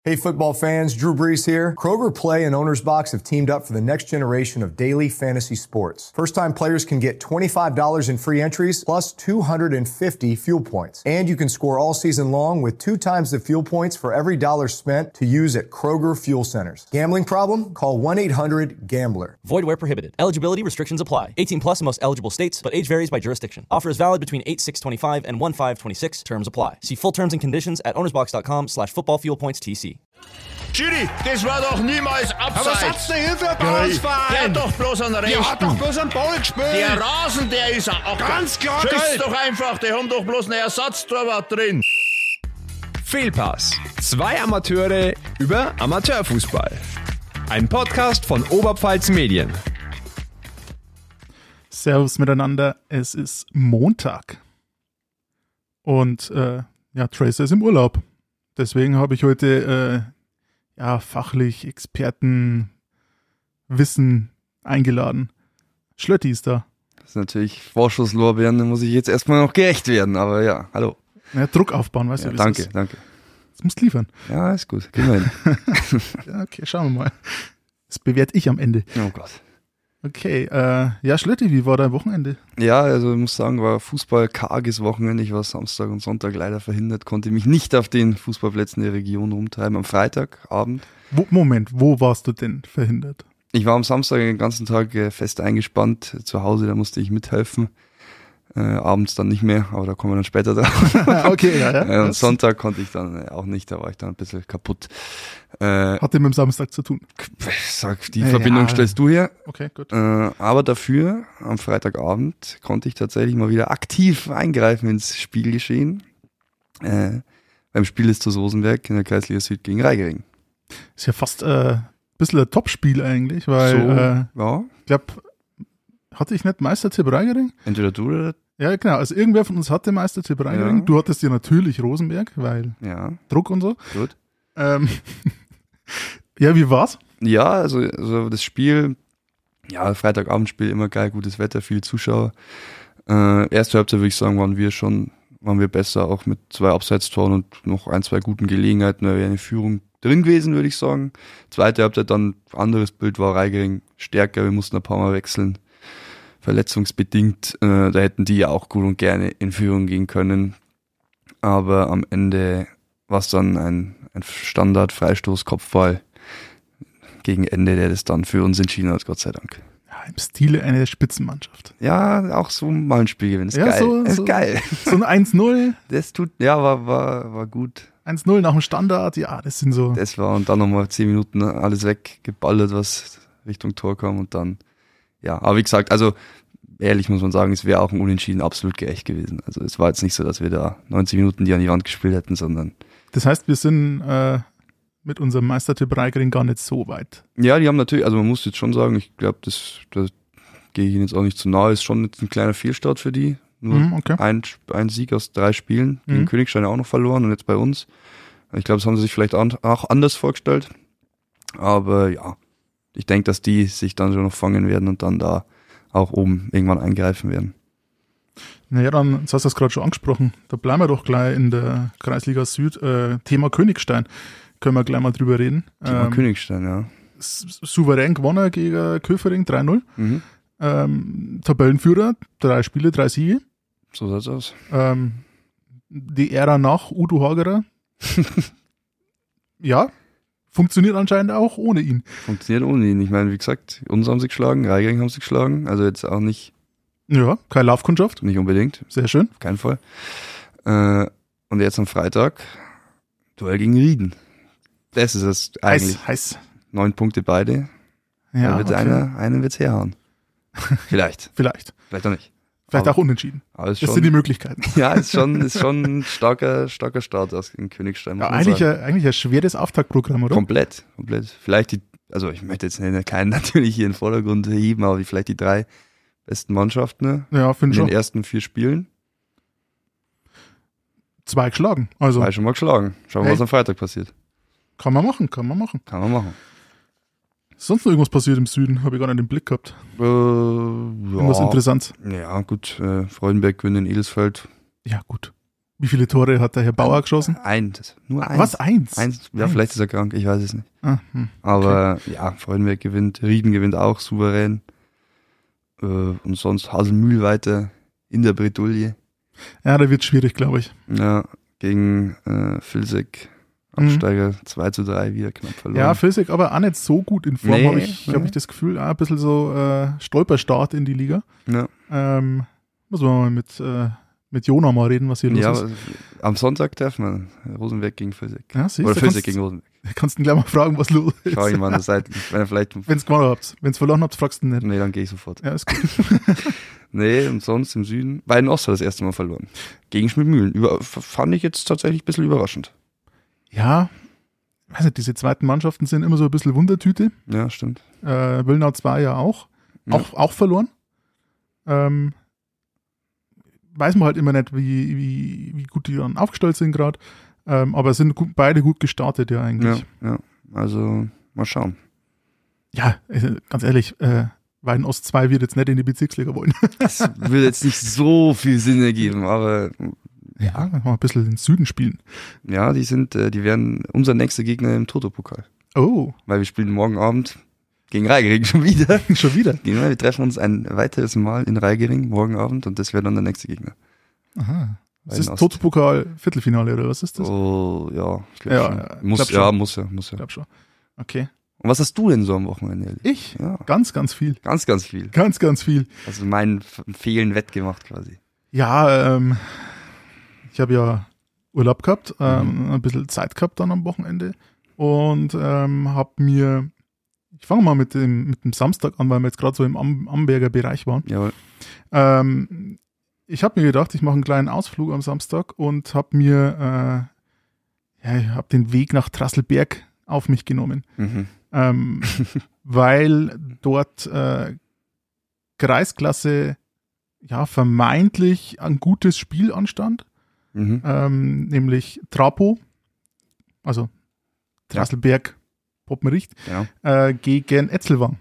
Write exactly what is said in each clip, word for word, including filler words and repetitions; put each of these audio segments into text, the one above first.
Hey football fans, Drew Brees here. Kroger Play and Owner's Box have teamed up for the next generation of daily fantasy sports. First-time players can get twenty-five dollars in free entries plus two hundred fifty fuel points. And you can score all season long with two times the fuel points for every dollar spent to use at Kroger Fuel Centers. Gambling problem? Call one eight hundred gambler. Void where prohibited. Eligibility restrictions apply. eighteen plus in most eligible states, but age varies by jurisdiction. Offer is valid between eight six twenty-five and one five twenty-six. Terms apply. See full terms and conditions at ownersbox.com slash football fuel points TC. Schiri, das war doch niemals Abseits. Aber was hat's denn hier für ein Ballsverein? Der hat doch bloß einen Rechten. Der hat doch bloß einen Ball gespielt. Der Rasen, der ist auch ganz klar. Schieß Gelb. doch einfach, die haben doch bloß einen Ersatztorwart drin. Fehlpass. Zwei Amateure über Amateurfußball. Ein Podcast von Oberpfalz Medien. Servus miteinander, es ist Montag. Und äh, ja, Tracer ist im Urlaub. Deswegen habe ich heute äh, ja, fachlich Expertenwissen eingeladen. Schlötti ist da. Das ist natürlich Vorschusslorbeeren, da muss ich jetzt erstmal noch gerecht werden, aber ja, hallo. Ja, Druck aufbauen, weißt ja, du, wie danke, es ist. danke. Das musst liefern. Ja, ist gut, gehen wir hin. Ja, okay, schauen wir mal. Das bewerte ich am Ende. Oh Gott. Okay, äh, ja, Schlötti, wie war dein Wochenende? Ja, also ich muss sagen, war Fußball karges Wochenende. Ich war Samstag und Sonntag leider verhindert, konnte mich nicht auf den Fußballplätzen der Region rumtreiben. Am Freitagabend. Wo, Moment, wo warst du denn verhindert? Ich war am Samstag den ganzen Tag äh, fest eingespannt zu Hause, da musste ich mithelfen. Äh, abends dann nicht mehr, aber da kommen wir dann später drauf. Okay, ja, ja. Äh, und Sonntag konnte ich dann äh, auch nicht, da war ich dann ein bisschen kaputt. Äh, Hat mit dem Samstag zu tun? Sag, die ja, Verbindung ja. stellst du her. Okay, gut. Äh, aber dafür, am Freitagabend, konnte ich tatsächlich mal wieder aktiv eingreifen ins Spielgeschehen. Äh, beim Spiel ist zu Rosenberg in der Kreisliga Süd gegen Reigering. Ist ja fast äh, ein bisschen ein Topspiel eigentlich, weil So, äh, ja. ich glaube, hatte ich nicht Meistertipp Reigering? Entweder du oder... Ja, genau. Also irgendwer von uns hatte Meistertipp Reigering. Ja. Du hattest ja natürlich Rosenberg, weil Ja, Druck und so. gut. Ähm, ja, wie war's? Ja, also, also das Spiel, ja, Freitagabendspiel, immer geil, gutes Wetter, viele Zuschauer. Äh, erste Halbzeit würde ich sagen, waren wir schon, waren wir besser, auch mit zwei Abseitstoren und noch ein, zwei guten Gelegenheiten, da wäre eine Führung drin gewesen, würde ich sagen. Zweite Halbzeit dann, anderes Bild war Reigering stärker, wir mussten ein paar Mal wechseln, verletzungsbedingt. Äh, da hätten die ja auch gut und gerne in Führung gehen können. Aber am Ende war es dann ein, ein Standard-Freistoß-Kopfball gegen Ende, der das dann für uns entschieden hat, Gott sei Dank. Ja, im Stile einer Spitzenmannschaft. Ja, auch so mal ein Spiel gewinnen, ist Ja, geil. so- ist so- geil. So ein eins null, Das tut, ja, war, war, war gut. eins null nach dem Standard, ja, das sind so. Das war und dann nochmal zehn Minuten alles weggeballert, was Richtung Tor kam und dann, ja, aber wie gesagt, also ehrlich muss man sagen, es wäre auch ein Unentschieden absolut gerecht gewesen. Also es war jetzt nicht so, dass wir da neunzig Minuten die an die Wand gespielt hätten, sondern Das heißt, wir sind äh, mit unserem Meistertipp Reigering gar nicht so weit. ja, die haben natürlich, also man muss jetzt schon sagen, ich glaube, das, das gehe ich ihnen jetzt auch nicht zu nahe, ist schon jetzt ein kleiner Fehlstart für die. Nur Mhm, okay. ein, ein Sieg aus drei Spielen, gegen Mhm. Königstein auch noch verloren und jetzt bei uns. Ich glaube, das haben sie sich vielleicht an, auch anders vorgestellt. Aber ja, ich denke, dass die sich dann schon noch fangen werden und dann da auch oben irgendwann eingreifen werden. Naja, dann, jetzt hast du das gerade schon angesprochen, da bleiben wir doch gleich in der Kreisliga Süd. Äh, Thema Königstein, können wir gleich mal drüber reden. Thema Ähm, Königstein, ja. s- souverän gewonnen gegen Köfering drei null. Mhm. Ähm, Tabellenführer, drei Spiele, drei Siege. So sieht's aus. Ähm, die Ära nach Udo Hagerer. Ja, funktioniert anscheinend auch ohne ihn. Funktioniert ohne ihn. Ich meine, wie gesagt, uns haben sie geschlagen, Reigering haben sie geschlagen, also jetzt auch nicht, Ja, keine Laufkundschaft, nicht unbedingt, sehr schön. auf keinen Fall. Äh, und jetzt am Freitag Duell gegen Rieden. Das ist es eigentlich. Heiß, heiß. Neun Punkte beide. Ja, da wird okay. einer, einen wird's herhauen. Vielleicht. Vielleicht. Vielleicht auch nicht. Vielleicht Aber- auch unentschieden. Aber ist Das schon, sind die Möglichkeiten. ja, ist schon, ist schon ein starker, starker Start aus in Königstein. muss Ja, man eigentlich, sagen. ein, eigentlich ein schweres Auftaktprogramm, oder? Komplett, komplett. Vielleicht die, also ich möchte jetzt nicht- keinen natürlich hier in den Vordergrund heben, aber die, vielleicht die drei besten Mannschaften ne? Ja, in finde den schon. ersten vier Spielen. Zwei geschlagen. Also Zwei schon mal geschlagen. Schauen wir, Hey. was am Freitag passiert. kann man machen, kann man machen. Kann man machen. Ist sonst noch irgendwas passiert im Süden? Habe ich gar nicht im Blick gehabt. Äh, Irgendwas ja, Interessantes. ja, gut. Äh, Freudenberg gewinnt in Edelsfeld. Ja, gut. Wie viele Tore hat der Herr Bauer geschossen? Eins. Nur eins. Was, eins? Eins. Ja, Eins. vielleicht ist er krank, ich weiß es nicht. Ah, hm. Aber ja, Freudenberg gewinnt, Rieden gewinnt auch souverän. Äh, und sonst Haselmühl weiter in der Bredouille. Ja, da wird schwierig, glaube ich. Ja, gegen äh, Vilseck, Absteiger, zwei zu drei, wieder knapp verloren. Ja, Vilseck aber auch nicht so gut in Form, Nee, habe ich, nee. hab ich das Gefühl. Auch ein bisschen so äh, Stolperstart in die Liga. Ja, Ähm, muss man mal mit, äh, mit Jona mal reden, was hier los ja ist. aber am Sonntag treffen wir Rosenberg gegen Vilseck. Ja, siehst Oder du, Vilseck kannst, gegen Rosenberg. kannst du ihn gleich mal fragen, was los ist. Schau ihn mal an der Seite. Wenn er vielleicht. Wenn es gewonnen habt. Wenn es verloren habt, fragst du ihn nicht. Nee, dann gehe ich sofort. Ja, ist gut. Nee, und sonst im Süden. Beiden Ost hat das erste Mal verloren. Gegen Schmidmühlen. Über, fand ich jetzt tatsächlich ein bisschen überraschend. Ja, weiß nicht, diese zweiten Mannschaften sind immer so ein bisschen Wundertüte. Ja, stimmt. Äh, Wilnau zwei ja auch. Ja. Auch, auch verloren. Ähm, weiß man halt immer nicht, wie, wie, wie gut die dann aufgestellt sind gerade. Ähm, aber sind gut, beide gut gestartet ja Ja, eigentlich. ja. Also, mal schauen. Ja, äh, ganz ehrlich, äh, Weiden Ost zwei wird jetzt nicht in die Bezirksliga wollen. Das würde jetzt nicht so viel Sinn ergeben, aber Ja, mal ein bisschen in den Süden spielen. ja, die sind, äh, die werden unser nächster Gegner im Toto-Pokal. Oh, Weil wir spielen morgen Abend gegen Reigering schon wieder. schon wieder. Genau, wir treffen uns ein weiteres Mal in Reigering morgen Abend und das wäre dann der nächste Gegner. Aha. Das Weiden ist Ost. Toto-Pokal Viertelfinale oder was ist das? Oh, ja, ich glaube Ja, schon. ja, Muss, glaub schon. ja, muss ja, muss ja. Ich glaube schon. Okay. Und was hast du denn so am Wochenende erlebt? Ich? Ja, Ganz, ganz viel. ganz, ganz viel. Ganz, ganz viel. Also mein F- Fehlen wettgemacht quasi. Ja, ähm, ich habe ja Urlaub gehabt, ähm, ein bisschen Zeit gehabt dann am Wochenende und ähm, habe mir, ich fange mal mit dem, mit dem Samstag an, weil wir jetzt gerade so im Am Amberger Bereich waren. Jawohl. Ähm, ich habe mir gedacht, ich mache einen kleinen Ausflug am Samstag und habe mir, äh, ja, ich habe den Weg nach Trasselberg auf mich genommen, Mhm. ähm, weil dort äh, Kreisklasse ja vermeintlich ein gutes Spiel anstand, Mhm. ähm, nämlich Trapo, also Trasselberg, Poppenricht, Genau. äh, gegen Etzelwang.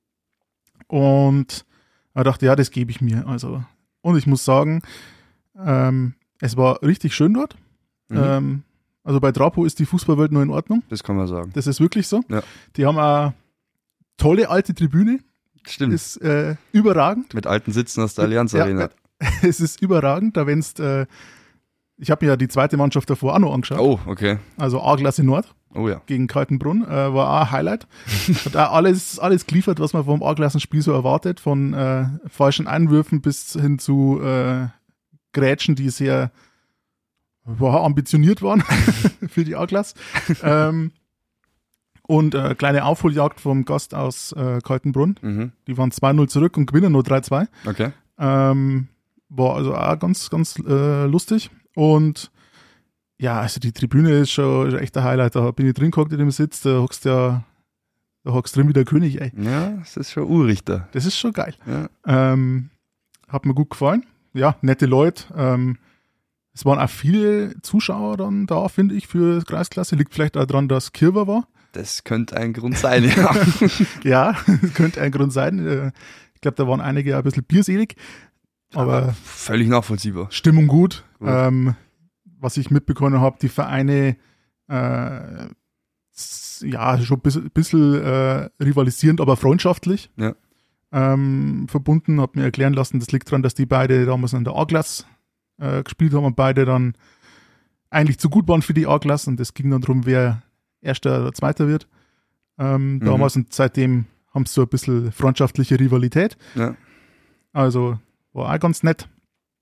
Und ich dachte, ja, das gebe ich mir. Also, und ich muss sagen, ähm, es war richtig schön dort. Mhm. Ähm, also bei Trapo ist die Fußballwelt nur in Ordnung. Das kann man sagen. Das ist wirklich so. Ja. Die haben eine tolle alte Tribüne. Stimmt. Ist äh, überragend. Mit alten Sitzen aus der Allianz Ja, Arena. äh, es ist überragend. Da wenn's, äh, ich habe mir ja die zweite Mannschaft davor auch noch angeschaut. Oh, okay. Also A-Klasse Nord Oh ja. gegen Kaltenbrunn. Äh, war auch ein Highlight. Hat auch alles, alles geliefert, was man vom A-Klassenspiel so erwartet. Von äh, falschen Einwürfen bis hin zu äh, Grätschen, die sehr ja, ambitioniert waren für die A-Klasse. ähm, und äh, kleine Aufholjagd vom Gast aus äh, Kaltenbrunn. Mhm. Die waren zwei null zurück und gewinnen nur drei zwei. Okay. Ähm, war also auch ganz, ganz äh, lustig. Und ja, also die Tribüne ist schon echt ein Highlight. Da bin ich drin gehockt in dem Sitz, da hockst ja, da hockst drin wie der König, ey. Ja, das ist schon Urrichter. Das ist schon geil. Ja. Ähm, hat mir gut gefallen. Ja, nette Leute. Ähm, es waren auch viele Zuschauer dann da, finde ich, für Kreisklasse. Liegt vielleicht auch daran, dass Kirwa war. Das könnte ein Grund sein, ja. Ja, könnte ein Grund sein. Äh, Ich glaube, da waren einige ein bisschen bierselig. Aber Völlig nachvollziehbar. Stimmung gut. Gut. Ähm, was ich mitbekommen habe, die Vereine äh, s- ja schon ein bisschen, bisschen äh, rivalisierend, aber freundschaftlich Ja. ähm, verbunden. Habe mir erklären lassen, das liegt daran, dass die beide damals in der A-Klasse äh, gespielt haben und beide dann eigentlich zu gut waren für die A-Klasse und es ging dann darum, wer Erster oder Zweiter wird. Ähm, Mhm. Damals und seitdem haben sie so ein bisschen freundschaftliche Rivalität. Ja. Also war auch ganz nett.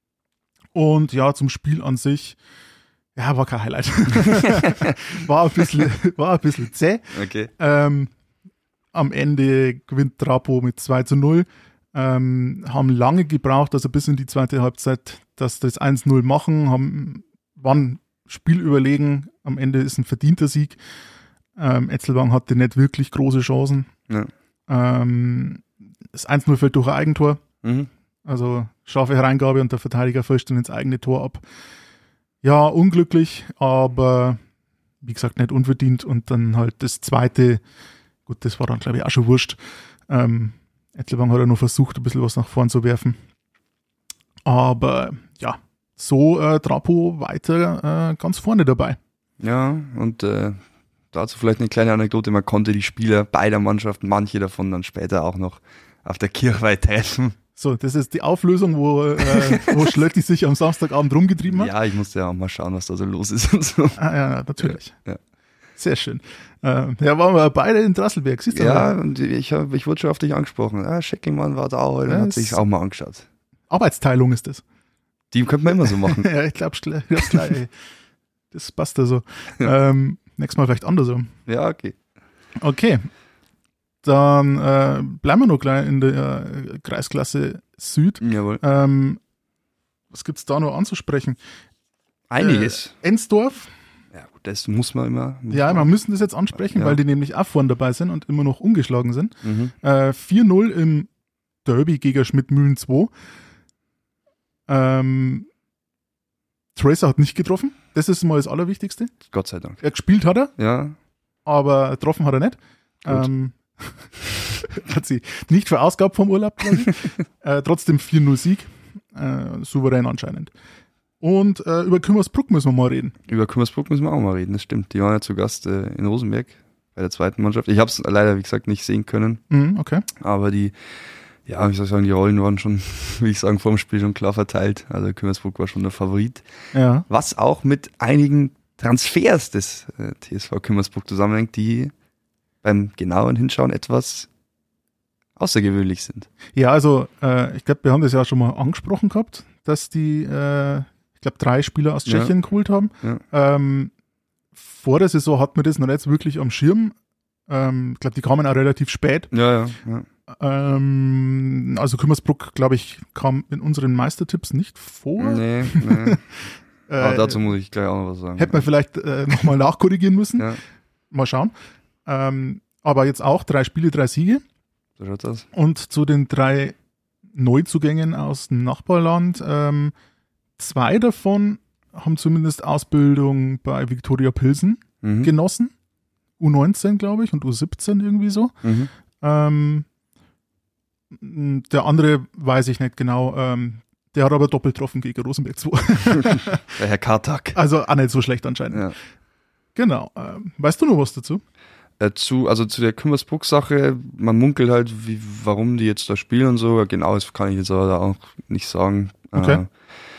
Und ja, zum Spiel an sich, ja, war kein Highlight. war, ein bisschen, war ein bisschen zäh. Okay. Ähm, am Ende gewinnt Trapo mit zwei zu null. Ähm, haben lange gebraucht, also bis in die zweite Halbzeit, dass das eins null machen, haben, waren Spiel überlegen. Am Ende ist ein verdienter Sieg. Ähm, Etzelwang hatte nicht wirklich große Chancen. Ja. Ähm, das eins null fällt durch ein Eigentor. Mhm. Also scharfe Hereingabe und der Verteidiger fälscht dann ins eigene Tor ab. Ja, unglücklich, aber wie gesagt nicht unverdient. Und dann halt das zweite, gut, das war dann glaube ich auch schon wurscht. Ähm, Etzelwang hat ja noch versucht, ein bisschen was nach vorn zu werfen. Aber ja, so äh, Trapo weiter äh, ganz vorne dabei. Ja, und äh, dazu vielleicht eine kleine Anekdote. Man konnte die Spieler beider Mannschaften, manche davon dann später auch noch auf der Kirchweih treffen. So, das ist die Auflösung, wo, äh, wo Schlötti sich am Samstagabend rumgetrieben hat. Ja, ich musste ja auch mal schauen, was da so los ist und so. Ah, ja, natürlich. Ja, ja. Sehr schön. Äh, ja, waren wir beide in Drasselberg, siehst du? Ja, mal? und ich, hab, ich wurde schon auf dich angesprochen. Ah, Scheckingmann war da heute und Ja, hat sich auch mal angeschaut. Arbeitsteilung ist das. Die könnte man immer so machen. Ja, ich glaube, das, ey. Das passt da so. Ähm, nächstes Mal vielleicht andersrum. Ja, okay. Okay. Dann äh, bleiben wir noch gleich in der äh, Kreisklasse Süd. Jawohl. Ähm, was gibt's da noch anzusprechen? Einiges. Äh, Ensdorf. Ja, gut, das muss man immer. Muss Ja, man. wir müssen das jetzt ansprechen, Ja. weil die nämlich auch vorne dabei sind und immer noch ungeschlagen sind. Mhm. Äh, vier null im Derby gegen Schmidt-Mühlen zwei. Ähm, Tracer hat nicht getroffen. Das ist mal das Allerwichtigste. Gott sei Dank. Er gespielt hat er, Ja, aber getroffen hat er nicht. Gut. Ähm, hat sie nicht verausgabt vom Urlaub quasi. äh, trotzdem vier null Sieg. Äh, souverän anscheinend. Und äh, über Kümmersbruck müssen wir mal reden. über Kümmersbruck müssen wir auch mal reden, das stimmt. Die waren ja zu Gast äh, in Rosenberg bei der zweiten Mannschaft. Ich habe es leider, wie gesagt, nicht sehen können, Mhm, okay. aber die, ja, wie soll ich sagen, die Rollen waren schon, wie ich sagen, vor dem Spiel schon klar verteilt. Also Kümmersbruck war schon der Favorit. Ja. Was auch mit einigen Transfers des äh, T S V Kümmersbruck zusammenhängt, die beim genauen Hinschauen etwas außergewöhnlich sind. Ja, also äh, ich glaube, wir haben das ja schon mal angesprochen gehabt, dass die, äh, ich glaube, drei Spieler aus Ja. Tschechien geholt haben. Ja. Ähm, vor der Saison hat man das noch nicht wirklich am Schirm. Ähm, ich glaube, die kamen auch relativ spät. Ja, ja, ja. Ähm, also Kümmersbruck, glaube ich, kam in unseren Meistertipps nicht vor. Nee, nee. Äh, Aber dazu muss ich gleich auch noch was sagen. hätte man vielleicht äh, nochmal nachkorrigieren müssen. Ja, Mal schauen. Ähm, aber jetzt auch drei Spiele, drei Siege. so schaut das. Und zu den drei Neuzugängen aus dem Nachbarland, ähm, zwei davon haben zumindest Ausbildung bei Viktoria Pilsen Mhm. genossen. U neunzehn, glaube ich, und U siebzehn irgendwie so. Mhm. Ähm, der andere weiß ich nicht genau. Ähm, der hat aber doppelt getroffen gegen Rosenberg zwei. Der Herr Kartak. Also auch nicht so schlecht anscheinend. Ja. Genau. Ähm, weißt du noch was dazu? Äh, zu, also zu der Kümmersbruck-Sache, man munkelt halt, wie, warum die jetzt da spielen und so. Genau, das kann ich jetzt aber auch nicht sagen. Okay. Äh,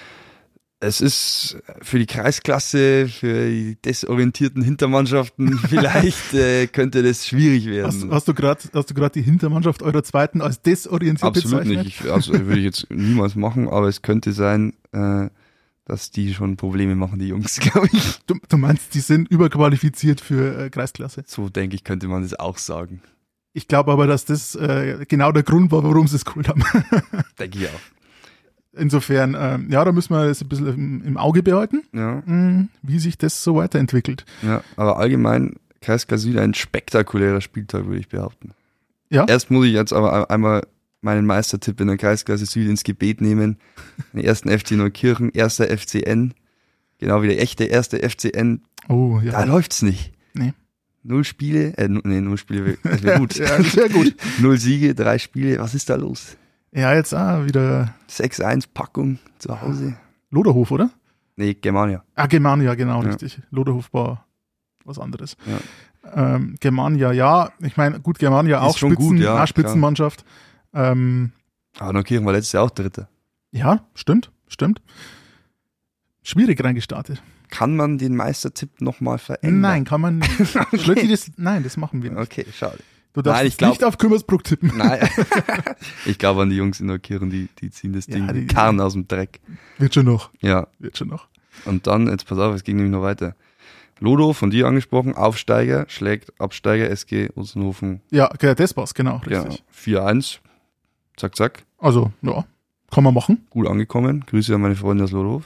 es ist für die Kreisklasse, für die desorientierten Hintermannschaften vielleicht äh, könnte das schwierig Hast, werden. hast du gerade hast du gerade die Hintermannschaft eurer Zweiten als desorientiert Absolut bezeichnet? nicht. Ich, also würde ich jetzt niemals machen, aber es könnte sein, äh, dass die schon Probleme machen, die Jungs, glaube ich. Du, du meinst, die sind überqualifiziert für äh, Kreisklasse? So denke ich, könnte man das auch sagen. Ich glaube aber, dass das äh, genau der Grund war, warum sie es geholt haben. Denke ich auch. Insofern, ähm, ja, da müssen wir das ein bisschen im, im Auge behalten, Ja, mh, wie sich das so weiterentwickelt. ja, aber allgemein Kreisklasse Süd ein spektakulärer Spieltag, würde ich behaupten. Ja. Erst muss ich jetzt aber einmal meinen Meistertipp in der Kreisklasse Süd ins Gebet nehmen. Den ersten F C Neukirchen, erster F C N, genau wie der echte erste F C N, Oh, da ja. läuft's nicht. Nee. Null Spiele, äh, nu- nee, null Spiele, wär- das wäre gut. Ja, sehr gut. Null Siege, drei Spiele, was ist da los? Ja, jetzt ah, wieder sechs eins Packung zu Hause. Loderhof, oder? Nee, Germania. Ah, Germania, genau, Ja. richtig. Loderhof war was anderes. Ja. Ähm, Germania, ja, ich meine, gut, Germania Ist auch, schon Spitzen, gut, ja, auch Spitzenmannschaft. Ähm, Aber Neukirchen war letztes Jahr auch Dritter. ja, stimmt, stimmt. Schwierig reingestartet. Kann man den Meistertipp nochmal verändern? Nein, kann man nicht. Schlötti, das, nein, das machen wir nicht. Okay, schade. Du darfst Nein, ich jetzt glaub- nicht auf Kümmersbruck tippen. Nein. Ich glaube an die Jungs in Neukirchen, die, die ziehen das Ja, Ding, die- die Karren aus dem Dreck. Wird schon noch, Ja, wird schon noch. und dann, jetzt pass auf, es ging nämlich noch weiter. Lodo, von dir angesprochen, Aufsteiger, schlägt Absteiger S G Otzenhofen. Ja, okay, das war's, genau, Ja, richtig. vier eins. Zack, zack. Also, ja, kann man machen. Gut angekommen. Grüße an meine Freunde aus Lodorf.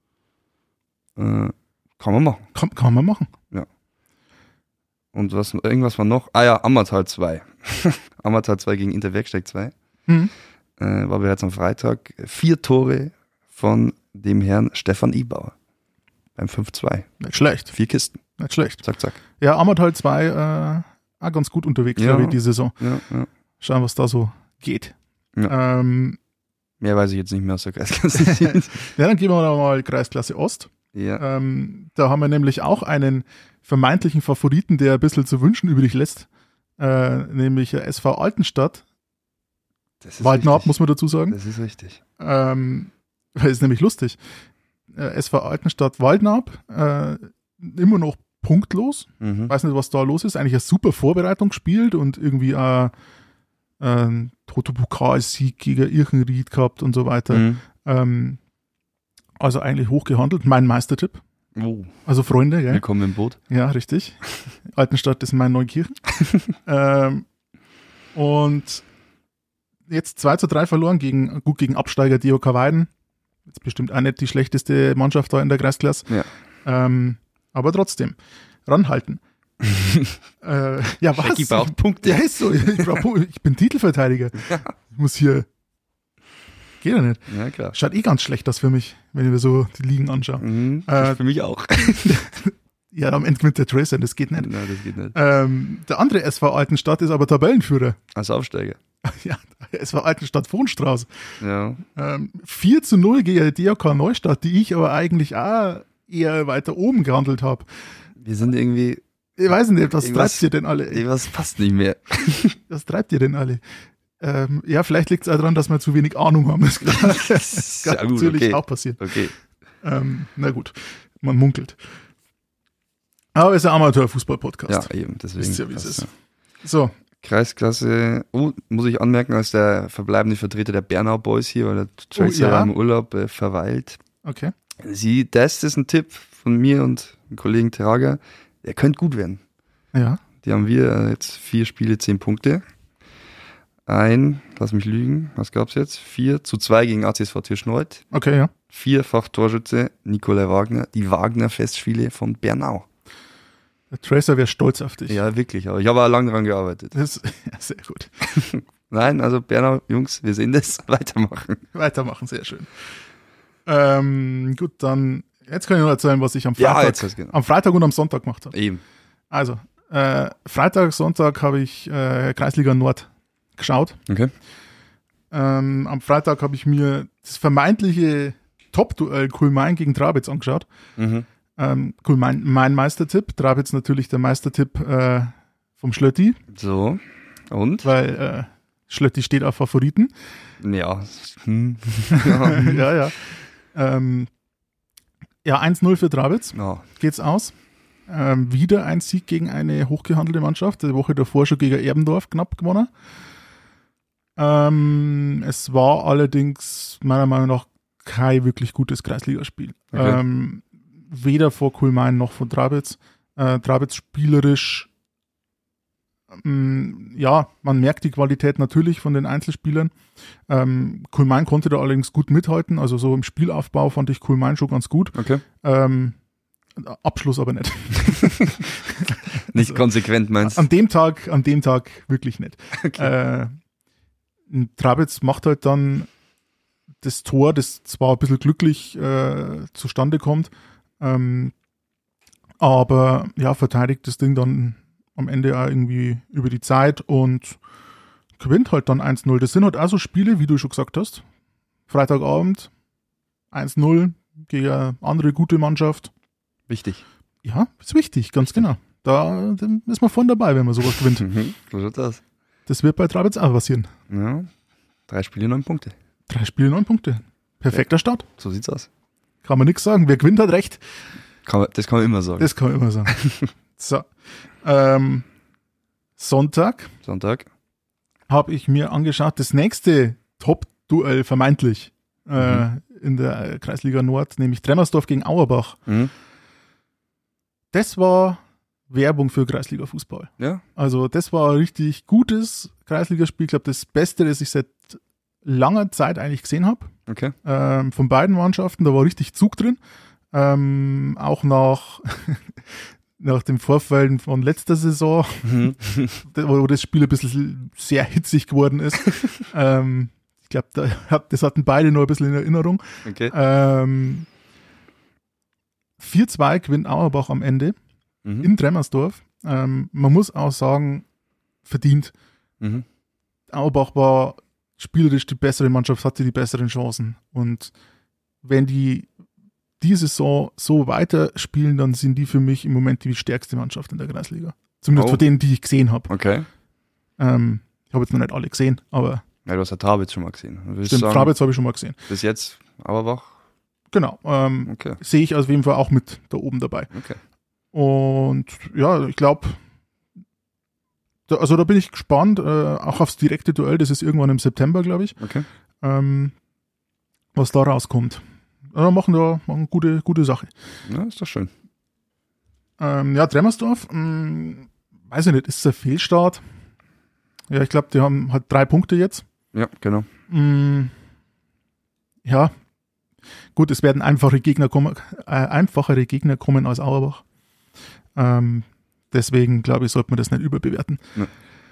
Äh, kann man machen. Kann, kann man machen. Und was, irgendwas war noch? Ah ja, Ammertal zwei. Ammertal zwei gegen Interwerksteig zwei. Mhm. Äh, war bereits am Freitag. Vier Tore von dem Herrn Stefan Ibauer. Beim fünf zwei. Nicht schlecht, Vier Kisten. nicht schlecht. Zack, zack. Ja, Ammertal zwei, äh, auch ganz gut unterwegs, Ja. glaube ich, die Saison. Ja, ja. Schauen, was da so geht. Ja. Ähm, Mehr weiß ich jetzt nicht mehr aus der Kreisklasse. Ja, dann gehen wir mal Kreisklasse Ost. Ja. Ähm, da haben wir nämlich auch einen vermeintlichen Favoriten, der ein bisschen zu wünschen übrig lässt, äh, nämlich S V Altenstadt. Das ist Waldnab, richtig. muss man dazu sagen. Das ist richtig. Ähm, das ist nämlich lustig. Äh, S V Altenstadt Waldnab, äh, immer noch punktlos. Mhm. Weiß nicht, was da los ist. Eigentlich eine super Vorbereitung gespielt und irgendwie äh, ein Toto-Pokalsieg gegen Irchenried gehabt und so weiter. Mhm. Ähm, also eigentlich hochgehandelt. Mein Meistertipp. Oh. Also Freunde, gell? Willkommen im Boot. Ja, richtig. Altenstadt ist mein Neunkirchen. ähm, und jetzt zwei zu drei verloren gegen, gut gegen Absteiger D O K Weiden. Jetzt bestimmt auch nicht die schlechteste Mannschaft da in der Kreisklasse. Ja. Ähm, aber trotzdem, ranhalten. äh, ja, was? Schecki braucht Punkte. Ja, ist so. Ich, brauch, Punkte. Ich bin Titelverteidiger. Ich muss hier. Geht ja nicht. Ja, klar. Schaut eh ganz schlecht aus für mich, wenn ich mir so die Ligen anschaue. Mhm, Äh, für mich auch. Ja, am Ende mit der Tracer, das geht nicht. Nein, das geht nicht. Ähm, der andere S V Altenstadt ist aber Tabellenführer. Als Aufsteiger. Ja, S V Altenstadt Vohnstrauß. Ja. Ähm, vier zu null gegen die D O K Neustadt, die ich aber eigentlich auch eher weiter oben gehandelt habe. Wir sind irgendwie, Ich weiß nicht, was Irgendwas- treibt ihr denn alle? irgendwas passt nicht mehr. Was treibt ihr denn alle? Ähm, ja, vielleicht liegt es auch daran, dass wir zu wenig Ahnung haben. Das kann, das kann Ja, gut, natürlich okay. auch passieren. Okay. Ähm, na gut, man munkelt. Aber es ist ein Amateurfußball-Podcast. Ja, eben, deswegen. Wisst ihr, wie es passt, ist. ja. So, Kreisklasse, oh, muss ich anmerken, als der verbleibende Vertreter der Bernau Boys hier, weil der Tracer ja. im Urlaub äh, verweilt. okay. Sie, das ist ein Tipp von mir und dem Kollegen Trager. Er könnte gut werden. Ja, Die haben wir äh, jetzt vier Spiele, zehn Punkte. Ein, lass mich lügen, was gab's jetzt? Vier zu zwei gegen A C S V Tirschneuth. okay, ja. Vierfach Torschütze Nikolai Wagner. Die Wagner-Festspiele von Bernau. Der Tracer wäre stolz auf dich. Ja, wirklich. Aber ich habe auch lange daran gearbeitet. Das, ja, sehr gut. Nein, also Bernau, Jungs, wir sehen das. Weitermachen. Weitermachen, sehr schön. Ähm, gut, dann, jetzt kann ich noch erzählen, was ich am Ja, Freitag, jetzt hast du genau. am Freitag und am Sonntag gemacht habe. Eben. Also, äh, Freitag, Sonntag habe ich äh, Kreisliga Nord geschaut. Okay. Ähm, am Freitag habe ich mir das vermeintliche Top-Duell Kulmain gegen Trabitz angeschaut. Mhm. Ähm, Kulmain, mein Meistertipp, Trabitz natürlich der Meistertipp äh, vom Schlötti, So. Und? weil äh, Schlötti steht auf Favoriten. Ja. Hm. ja, ja. Ähm, ja, eins null für Trabitz Ja. geht's aus. Ähm, wieder ein Sieg gegen eine hochgehandelte Mannschaft. Die Woche davor schon gegen Erbendorf knapp gewonnen. Ähm, es war allerdings meiner Meinung nach kein wirklich gutes Kreisligaspiel. Okay. Ähm, weder vor Kulmain noch von Trabitz. Äh, Trabitz spielerisch, ähm, ja, man merkt die Qualität natürlich von den Einzelspielern. Ähm, Kulmain konnte da allerdings gut mithalten. Also so im Spielaufbau fand ich Kulmain schon ganz gut. Okay. Ähm, Abschluss aber nicht. Nicht konsequent meinst du? An dem Tag, an dem Tag wirklich nicht. Äh, Trabitz macht halt dann das Tor, das zwar ein bisschen glücklich äh, zustande kommt, ähm, aber ja, verteidigt das Ding dann am Ende auch irgendwie über die Zeit und gewinnt halt dann eins null. Das sind halt auch so Spiele, wie du schon gesagt hast. Freitagabend eins null gegen eine andere gute Mannschaft. Wichtig. Ja, ist wichtig, ganz genau. Da, da ist man vorne dabei, wenn man sowas gewinnt. Mhm. So schaut das. Das wird bei Trabitz auch passieren. Ja. Drei Spiele, neun Punkte. Drei Spiele, neun Punkte. Perfekter Start. So sieht's aus. Kann man nichts sagen. Wer gewinnt, hat recht. Kann man, das kann man immer sagen. Das kann man immer sagen. So. Ähm, Sonntag Sonntag. habe ich mir angeschaut, das nächste Top-Duell vermeintlich äh, Mhm. in der Kreisliga Nord, nämlich Tremmersdorf gegen Auerbach. Mhm. Das war Werbung für Kreisliga-Fußball. Ja. Also das war ein richtig gutes Kreisligaspiel. Ich glaube, das Beste, das ich seit langer Zeit eigentlich gesehen habe. Okay. Ähm, von beiden Mannschaften. Da war richtig Zug drin. Ähm, auch nach, nach dem Vorfällen von letzter Saison, Mhm. wo das Spiel ein bisschen sehr hitzig geworden ist. ähm, ich glaube, da, das hatten beide noch ein bisschen in Erinnerung. Okay. Ähm, vier zwei gewinnt Auerbach am Ende Mhm. in Tremmersdorf. Ähm, man muss auch sagen, verdient. Mhm. Auerbach war spielerisch die bessere Mannschaft, hatte die besseren Chancen. Und wenn die die Saison so weiterspielen, dann sind die für mich im Moment die stärkste Mannschaft in der Kreisliga. Zumindest Oh. von denen, die ich gesehen habe. Okay. Ähm, ich habe jetzt noch nicht alle gesehen, aber Ja, du hast ja Trabitz schon mal gesehen. Würdest stimmt, sagen, Frabitz habe ich schon mal gesehen. bis jetzt Auerbach? Genau, ähm, Okay. sehe ich auf jeden Fall auch mit da oben dabei. Okay. Und ja, ich glaube, da, also da bin ich gespannt, äh, auch aufs direkte Duell, das ist irgendwann im September, glaube ich, Okay. ähm, was da rauskommt. Ja, machen da machen gute, gute Sache. Ja, ist doch schön. Ähm, ja, Tremmersdorf, mh, weiß ich nicht, ist es ein Fehlstart? Ja, ich glaube, die haben halt drei Punkte jetzt. Ja, genau. Mh, ja, gut, es werden einfache Gegner kommen, äh, einfachere Gegner kommen als Auerbach. Ähm, deswegen, glaube ich, sollte man das nicht überbewerten. Ja.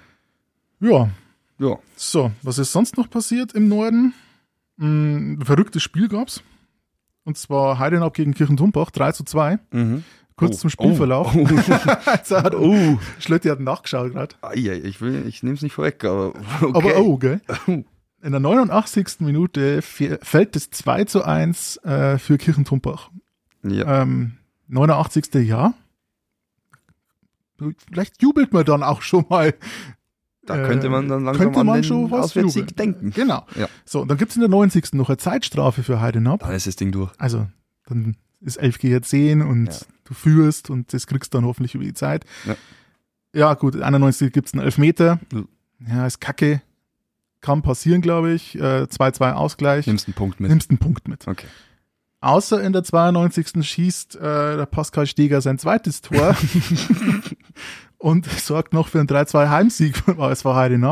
Ja, Ja. so, was ist sonst noch passiert im Norden? Mh, ein verrücktes Spiel gab's. Und zwar Heidenau gegen Kirchentumbach, drei zu zwei. Mhm. Kurz Oh, zum Spielverlauf. Oh. Also hat, Oh. Schlötti hat nachgeschaut gerade. Ah, ja, ich will, ich nehme es nicht vorweg, aber okay. Aber oh, gell? In der neunundachtzigsten Minute f- fällt es zwei zu eins äh, für Kirchentumbach. Ja. Ähm, neunundachtzigste Jahr. Vielleicht jubelt man dann auch schon mal. Da könnte man dann langsam könnte an man den schon was Auswärtssieg jubeln. denken. Genau. Ja. So, und dann gibt es in der neunzigsten noch eine Zeitstrafe für Heidenau. Dann ist das Ding durch. Also, dann ist elf gegen zehn und Ja. du führst und das kriegst dann hoffentlich über die Zeit. Ja. Ja, gut, einundneunzig gibt es einen Elfmeter. Ja. Ja, ist kacke. Kann passieren, glaube ich. Äh, zwei zwei Ausgleich. Nimmst einen Punkt mit. Nimmst einen Punkt mit. Okay. Außer in der zweiundneunzigsten schießt äh, der Pascal Steger sein zweites Tor und sorgt noch für einen drei zwei Heimsieg von V S V Heidenau.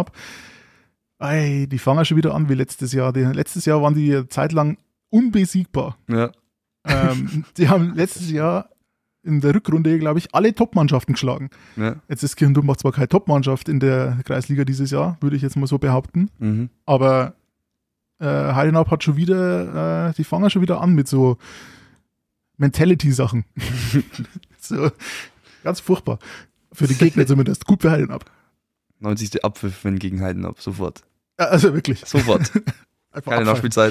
Ey, die fangen schon wieder an wie letztes Jahr. Die, letztes Jahr waren die eine Zeit lang unbesiegbar. Ja. ähm, die haben letztes Jahr in der Rückrunde, glaube ich, alle Top-Mannschaften geschlagen. Ja. Jetzt ist Kirchentumbach zwar keine Top-Mannschaft in der Kreisliga dieses Jahr, würde ich jetzt mal so behaupten, Mhm. aber äh, Heidenau hat schon wieder, äh, die fangen schon wieder an mit so Mentality-Sachen. So, ganz furchtbar. Für die Gegner zumindest. Gut für Heidenau. neunzigste Abpfiff, wenn gegen Heidenau. Sofort. Ja, also wirklich. Sofort. Einfach Keine abfallen. Nachspielzeit.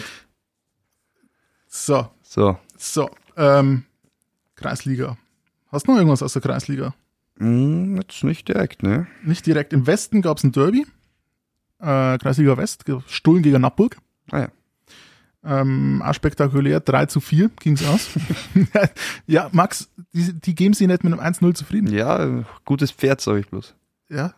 So, So. so. Ähm, Kreisliga. Hast du noch irgendwas aus der Kreisliga? Hm, jetzt nicht direkt, ne? Nicht direkt. Im Westen gab es ein Derby. Äh, Kreisliga West. Stullen gegen Nappburg. Ah ja. Ähm, auch spektakulär. drei zu vier ging es aus. Ja, Max, die, die geben sich nicht mit einem eins null zufrieden. Ja, gutes Pferd, sag ich bloß. Ja.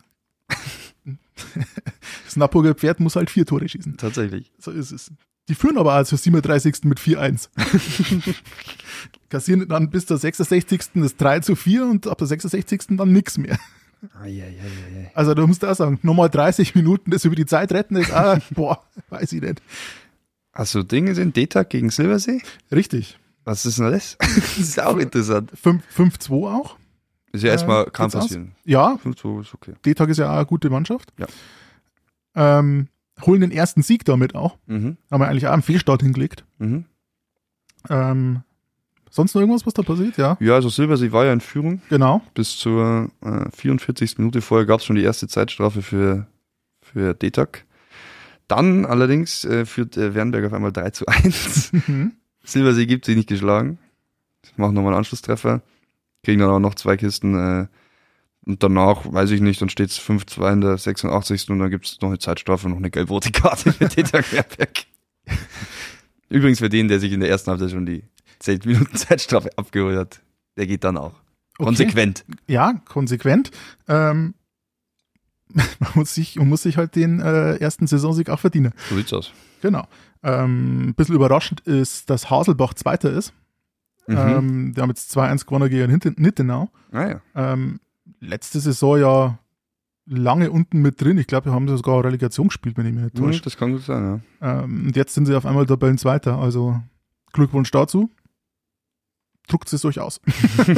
Das Nappburger Pferd muss halt vier Tore schießen. Tatsächlich. So ist es. Die führen aber also siebenunddreißigsten mit vier eins. Kassieren dann bis zur sechsundsechzigsten das drei zu vier und ab der sechsundsechzigsten dann nichts mehr. Eieieiei. Also da musst du auch sagen, nochmal dreißig Minuten das über die Zeit retten, ist ah, boah, weiß ich nicht. Also Dinge sind D-Tag gegen Silbersee? Richtig. Was ist denn das? Das ist auch interessant. fünf zwei auch. Ist ja erstmal, Äh, kann geht's aus? passieren. Ja, fünf zwei ist okay. D-Tag ist ja auch eine gute Mannschaft. Ja. Ähm, holen den ersten Sieg damit auch. Mhm. Haben wir eigentlich auch einen Fehlstart hingelegt. Mhm. Ähm, sonst noch irgendwas, was da passiert? Ja, Ja, also Silbersee war ja in Führung. genau. Bis zur äh, vierundvierzigsten Minute vorher gab es schon die erste Zeitstrafe für, für D-Tag. Dann allerdings äh, führt äh, Wernberg auf einmal drei zu eins. Mhm. Silbersee gibt sich nicht geschlagen. Machen nochmal einen Anschlusstreffer. Kriegen dann auch noch zwei Kisten. Äh, und danach, weiß ich nicht, dann steht es fünf zwei in der sechsundachtzigsten und dann gibt es noch eine Zeitstrafe und noch eine gelb-rote Karte für D-Tag Wernberg. Übrigens für den, der sich in der ersten Halbzeit schon die zehn Minuten Zeitstrafe abgeholt hat. Der geht dann auch. Okay. Konsequent. Ja, konsequent. Ähm, man, muss sich, man muss sich halt den äh, ersten Saisonsieg auch verdienen. So sieht's aus. Genau. Ähm, ein bisschen überraschend ist, dass Haselbach Zweiter ist. Mhm. Ähm, die haben jetzt zwei eins gewonnen gegen Hint- Nittenau. Ah ja. Ähm, letzte Saison ja lange unten mit drin. Ich glaube, wir haben sogar Relegation gespielt, wenn ich mich nicht Hm, täusche. das kann gut sein, ja. Ähm, und jetzt sind sie auf einmal Tabellenzweiter. Also Glückwunsch dazu. Druckt es euch aus.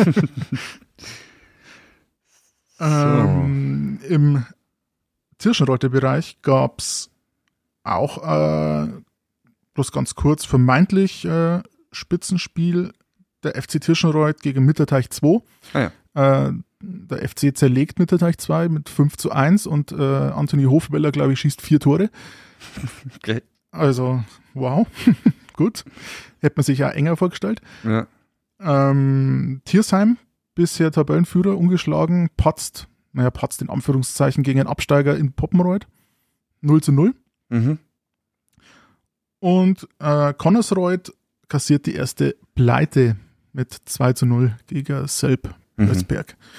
ähm, Im Tirschenreuter-Bereich gab es auch, äh, bloß ganz kurz, vermeintlich äh, Spitzenspiel der F C Tirschenreuth gegen Mitterteich zwei. Ah ja. Äh, der F C zerlegt Mitterteich zwei mit fünf zu eins und äh, Anthony Hofweller, glaube ich, schießt vier Tore. Okay. Also, wow, gut. Hätte man sich ja enger vorgestellt. Ja. Ähm, Thiersheim, bisher Tabellenführer, ungeschlagen, patzt, naja, patzt in Anführungszeichen gegen einen Absteiger in Poppenreuth. null zu null. Mhm. Und äh, Connersreuth kassiert die erste Pleite mit zwei zu null gegen Selb Westberg. Mhm.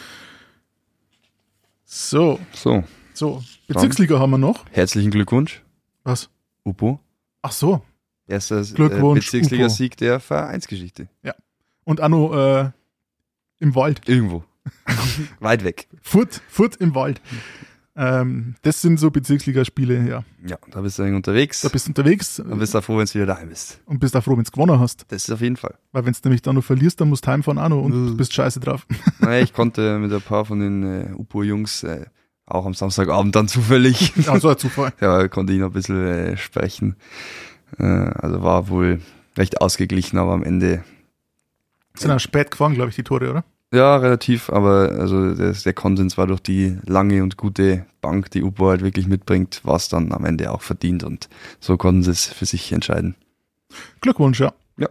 So, So, so. Bezirksliga haben wir noch. herzlichen Glückwunsch, Was? Upo. Ach so. Erster Glückwunsch, äh, Bezirksligasieg der Vereinsgeschichte. Und auch noch äh, im Wald. Irgendwo. Weit weg. Furt, Furt im Wald. Ähm, das sind so Bezirksligaspiele, ja. Ja, da bist du eigentlich unterwegs. Da bist du unterwegs Da bist du froh, wenn du wieder daheim bist. und bist auch froh, wenn du gewonnen hast. Das ist auf jeden Fall. Weil wenn du nämlich dann noch verlierst, dann musst du heimfahren auch noch und Mhm. du bist scheiße drauf. Naja, ich konnte mit ein paar von den äh, Upo-Jungs äh, auch am Samstagabend dann zufällig, Also ein Zufall. ja, konnte ich noch ein bisschen äh, sprechen. Äh, also war wohl recht ausgeglichen, aber am Ende, Sind auch spät gefahren, glaube ich, die Tore, oder? ja, relativ, aber also das, der Konsens war durch die lange und gute Bank, die Upo halt wirklich mitbringt, war es dann am Ende auch verdient und so konnten sie es für sich entscheiden. Glückwunsch, ja. Ja.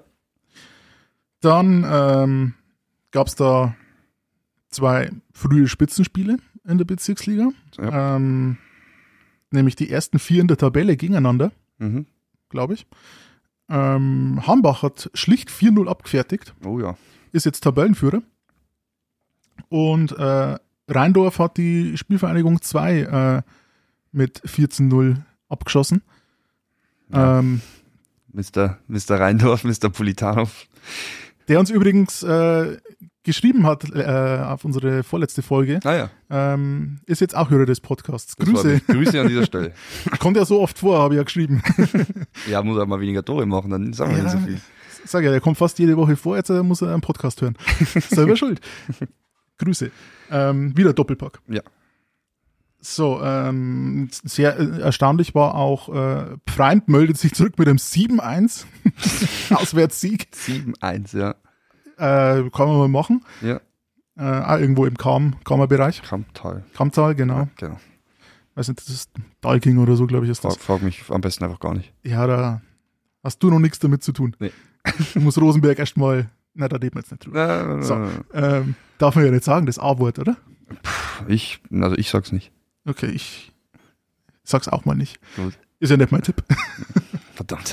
Dann ähm, gab es da zwei frühe Spitzenspiele in der Bezirksliga. Ja. Ähm, nämlich die ersten vier in der Tabelle gegeneinander, Mhm. glaube ich. Ähm, Hambach hat schlicht vier null abgefertigt, Oh ja. ist jetzt Tabellenführer. Und äh, Rheindorf hat die Spielvereinigung zwei äh, mit vierzehn null abgeschossen. Ja. Ähm, Mister Mister Rheindorf, Mister Politanov. der uns übrigens äh, geschrieben hat äh, auf unsere vorletzte Folge, Ah ja. ähm, ist jetzt auch Hörer des Podcasts. Das freut Grüße. mich. Grüße an dieser Stelle. Kommt ja so oft vor, habe ich ja geschrieben. Ja, muss er mal weniger Tore machen, dann sagen wir Ja. nicht so viel. Sag ja, der kommt fast jede Woche vor, jetzt äh, muss er einen Podcast hören. Selber schuld. Grüße. Ähm, wieder Doppelpack. Ja. So, ähm, sehr äh, erstaunlich war auch, äh, Pfreimd meldet sich zurück mit einem sieben eins Auswärtssieg. sieben eins, ja. Äh, kann man mal machen. Ja. Äh, auch irgendwo im Kam, Kammerbereich. Kamptal. Kamtal, genau. Genau. Weiß nicht, das ist Dalking oder so, glaube ich, ist das. Frag, frag mich am besten einfach gar nicht. Ja, da hast du noch nichts damit zu tun. Nee. Du musst Rosenberg erstmal, na, da reden wir jetzt nicht drüber. So. Ähm, darf man ja nicht sagen, das A-Wort, oder? Ich, also ich sag's nicht. Okay, ich sag's auch mal nicht. Gut. Ist ja nicht mein Tipp. Verdammt.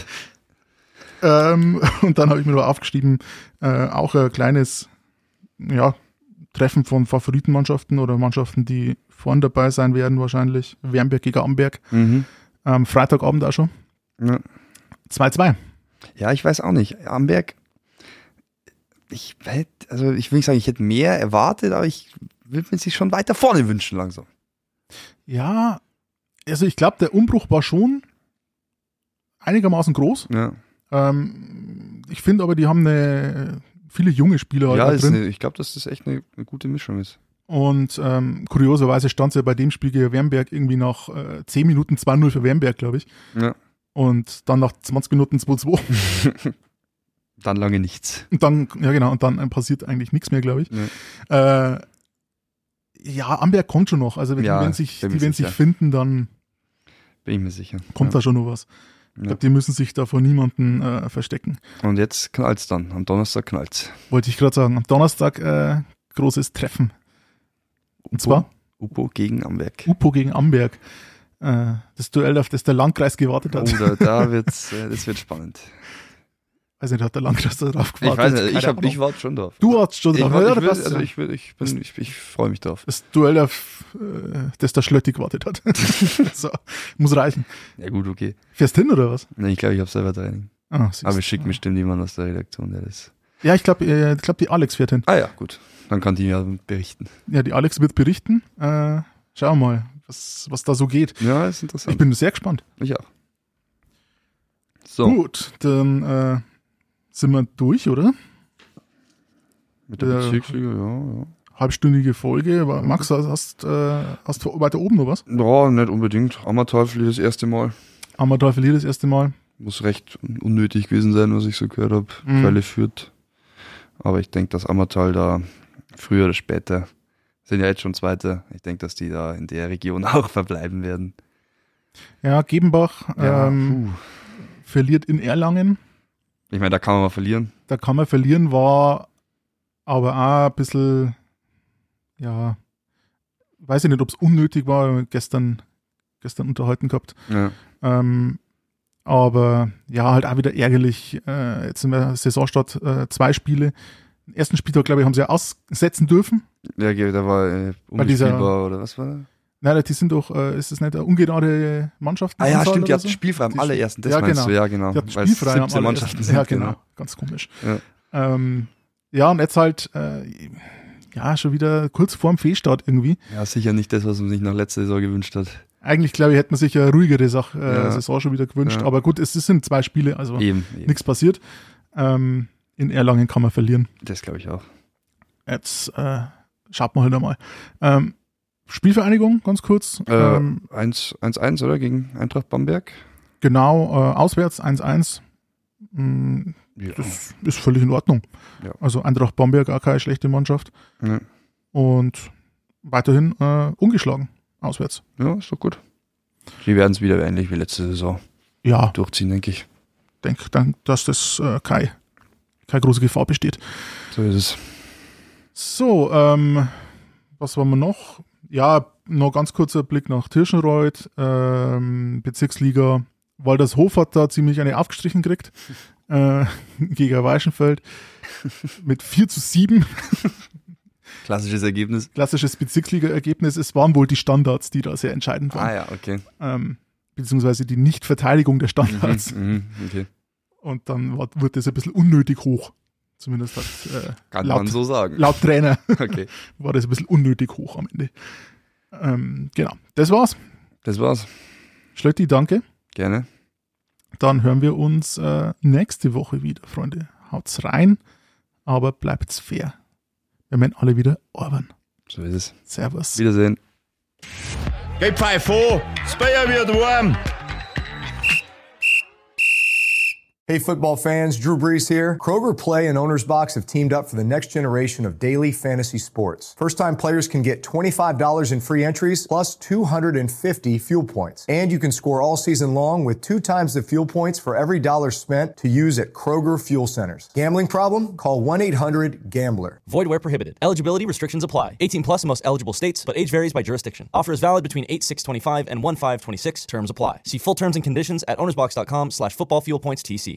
ähm, und dann habe ich mir noch aufgeschrieben, äh, auch ein kleines, ja, Treffen von Favoritenmannschaften oder Mannschaften, die vorn dabei sein werden wahrscheinlich. Wernberg gegen Amberg. Mhm. Ähm, Freitagabend auch schon. Ja. zwei zwei. Ja, ich weiß auch nicht. Amberg, ich hätte, also ich will nicht sagen, ich hätte mehr erwartet, aber ich würde mir sich schon weiter vorne wünschen langsam. Ja, also ich glaube, der Umbruch war schon einigermaßen groß. Ja, Ähm, ich finde aber, die haben eine, viele junge Spieler halt ja da ist drin. eine, ich glaube, dass das echt eine, eine gute Mischung ist. Und ähm, kurioserweise stand es ja bei dem Spiel gegen Wernberg irgendwie nach äh, zehn Minuten zwei null für Wernberg, glaube ich. Ja. Und dann nach zwanzig Minuten zwei zwei. Dann lange nichts. Und dann, ja genau, und dann äh, passiert eigentlich nichts mehr, glaube ich. Nee. Äh, ja, Amberg kommt schon noch. Also wenn, Ja, die, wenn, sich, bin mir die, wenn sich sicher. finden, dann Bin ich mir sicher. kommt ja. da schon noch was. Ich Ja. glaube, die müssen sich da vor niemanden äh, verstecken. Und jetzt knallt's dann. Am Donnerstag knallt's. Wollte ich gerade sagen. Am Donnerstag äh, großes Treffen. Und zwar Upo gegen Amberg. Upo gegen Amberg. Äh, das Duell, auf das der Landkreis gewartet hat. Oh, da, da wird's, äh, das wird spannend. Weiß nicht, hat der Landkreis da drauf Ich gewartet? weiß nicht, ich, Keine hab, Ahnung. ich warte schon drauf. Du warst schon Ich, drauf. wart- Ja, ich, da will, passt also ja. ich, will, ich, bin, ich, ich freue mich drauf. Das Duell, auf äh, das der Schlötti gewartet hat. so, muss reichen. Ja gut, okay. Fährst hin oder was? Nee, ich glaube, ich habe selber Training. Ah, siehst Aber du. ich schicke bestimmt jemand aus der Redaktion, der das... Ja, ich glaube, äh, ich glaub, die Alex fährt hin. Ah ja, gut. Dann kann die ja berichten. Ja, die Alex wird berichten. Äh, schauen wir mal, was, was da so geht. Ja, ist interessant. Ich bin sehr gespannt. Ich auch. So, Gut, dann äh, sind wir durch, oder? mit der der- Bezirksliga, ja, ja. Halbstündige Folge. Aber Max, hast, hast, äh, hast du weiter oben noch was? Ja, nicht unbedingt. Ammerteufel das erste Mal. Ammertal verliert das erste Mal. Muss recht unnötig gewesen sein, was ich so gehört habe. Mhm. Quelle führt. Aber ich denke, dass Ammertal da früher oder später Sind ja jetzt schon Zweiter. Ich denke, dass die da in der Region auch verbleiben werden. Ja, Gebenbach Ja, ähm, verliert in Erlangen. Ich meine, da kann man mal verlieren. Da kann man verlieren, war aber auch ein bisschen, ja, weiß ich nicht, ob es unnötig war, wir haben gestern, gestern unterhalten gehabt. Ja. Ähm, aber ja, halt auch wieder ärgerlich. Äh, jetzt sind wir Saisonstart, äh, zwei Spiele. Den ersten Spieltag, glaube ich, haben sie ja aussetzen dürfen. Ja, da war äh, unspielbar oder was war da? Nein, die sind doch, äh, ist das nicht eine ungerade Mannschaft? Ah ja, stimmt, die hatten spielfrei am Die- allerersten, das ja, meinst genau. du, ja genau. Die hatten Weil es spielfrei am siebzehn allerersten. Mannschaften sind, Ja, genau. Ganz komisch. Ja. Ähm, ja, und jetzt halt, äh, ja, schon wieder kurz vorm Fehlstart irgendwie. Ja, sicher nicht das, was man sich nach letzter Saison gewünscht hat. Eigentlich, glaube ich, hätte man sich eine ruhigere Sache, äh, Ja. Saison schon wieder gewünscht. Ja. Aber gut, es, es sind zwei Spiele, also Eben, eben. nichts passiert. Ähm, in Erlangen kann man verlieren. Das glaube ich auch. Jetzt äh, schaut man halt einmal. Ähm, Spielvereinigung, ganz kurz. Äh, Ähm, eins eins, oder? Gegen Eintracht Bamberg? genau, äh, auswärts eins eins. Mm, Ja. Das ist völlig in Ordnung. Ja. Also Eintracht Bamberg auch keine schlechte Mannschaft. Ja. Und weiterhin äh, ungeschlagen, auswärts. Ja, ist doch gut. Die werden es wieder ähnlich wie letzte Saison Ja, durchziehen, denke ich. denke, dann, dass das äh, keine, keine große Gefahr besteht. So ist es. So, ähm, was waren wir noch? Ja, noch ganz kurzer Blick nach Tirschenreuth, ähm, Bezirksliga. Waldershof hat da ziemlich eine aufgestrichen gekriegt äh, gegen Weichenfeld mit vier zu sieben. Klassisches Ergebnis. Klassisches Bezirksliga-Ergebnis. Es waren wohl die Standards, die da sehr entscheidend waren. Ah ja, okay. Ähm, beziehungsweise die Nichtverteidigung der Standards. Mhm, mhm, okay. Und dann war, wurde das ein bisschen unnötig hoch. Zumindest hat, äh, Kann laut, man so sagen. laut Trainer Okay. war das ein bisschen unnötig hoch am Ende. Ähm, genau, das war's. Das war's. Schlötti, danke. Gerne. Dann hören wir uns äh, nächste Woche wieder, Freunde. Haut's rein, aber bleibt's fair. Wir werden alle wieder arbeiten. So ist es. Servus. Wiedersehen. Geh pfeif an, das Bier wird warm. Hey football fans, Drew Brees here. Kroger Play and Owner's Box have teamed up for the next generation of daily fantasy sports. First-time players can get twenty-five dollars in free entries plus two hundred fifty fuel points. And you can score all season long with two times the fuel points for every dollar spent to use at Kroger Fuel Centers. Gambling problem? Call one eight hundred gambler. Void where prohibited. Eligibility restrictions apply. eighteen plus in most eligible states, but age varies by jurisdiction. Offer is valid between eight six twenty-five and one five twenty-six. Terms apply. See full terms and conditions at ownersbox.com slash football fuel points TC.